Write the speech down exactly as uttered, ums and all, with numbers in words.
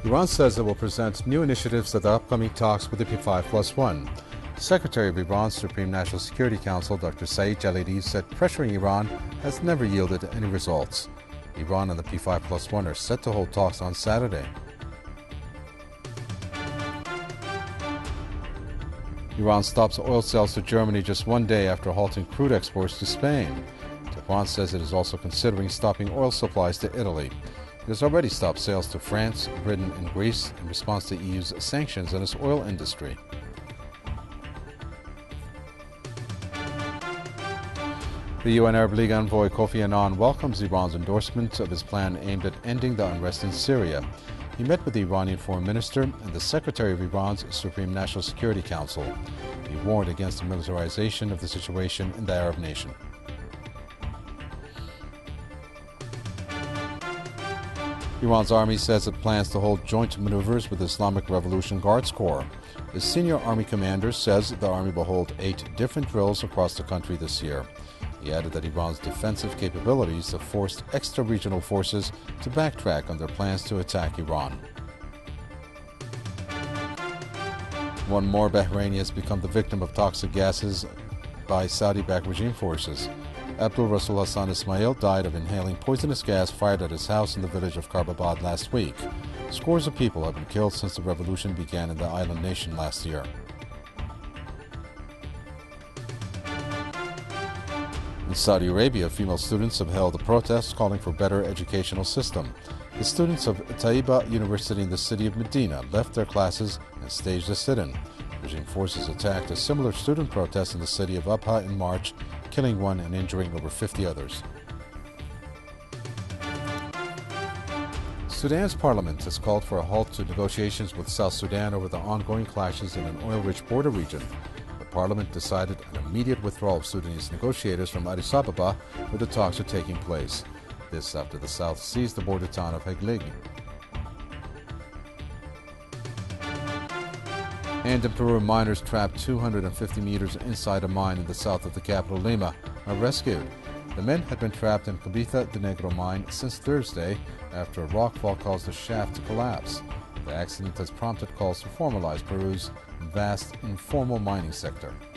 Iran says it will present new initiatives at the upcoming talks with the P five plus one. Secretary of Iran's Supreme National Security Council, Doctor Saeed Jalili, said pressuring Iran has never yielded any results. Iran and the P five plus one are set to hold talks on Saturday. Iran stops oil sales to Germany just one day after halting crude exports to Spain. Tehran says it is also considering stopping oil supplies to Italy. It has already stopped sales to France, Britain, and Greece in response to E U's sanctions on its oil industry. The U N Arab League envoy Kofi Annan welcomes Iran's endorsement of his plan aimed at ending the unrest in Syria. He met with the Iranian foreign minister and the secretary of Iran's Supreme National Security Council. He warned against the militarization of the situation in the Arab nation. Iran's army says it plans to hold joint maneuvers with the Islamic Revolution Guards Corps. The senior army commander says the army will hold eight different drills across the country this year. He added that Iran's defensive capabilities have forced extra-regional forces to backtrack on their plans to attack Iran. One more Bahraini has become the victim of toxic gases by Saudi-backed regime forces. Abdul Rasul Hassan Ismail died of inhaling poisonous gas fired at his house in the village of Karbabad last week. Scores of people have been killed since the revolution began in the island nation last year. In Saudi Arabia, female students have held a protest calling for a better educational system. The students of Taiba University in the city of Medina left their classes and staged a sit-in. Regime forces attacked a similar student protest in the city of Abha in March, killing one and injuring over fifty others. Sudan's parliament has called for a halt to negotiations with South Sudan over the ongoing clashes in an oil-rich border region. Parliament decided an immediate withdrawal of Sudanese negotiators from Addis Ababa, where the talks are taking place. This after the South seized the border town of Heglig. And in Peru, miners trapped two hundred fifty meters inside a mine in the south of the capital, Lima, are rescued. The men had been trapped in Cabeza de Negro mine since Thursday after a rockfall caused the shaft to collapse. The accident has prompted calls to formalize Peru's vast informal mining sector.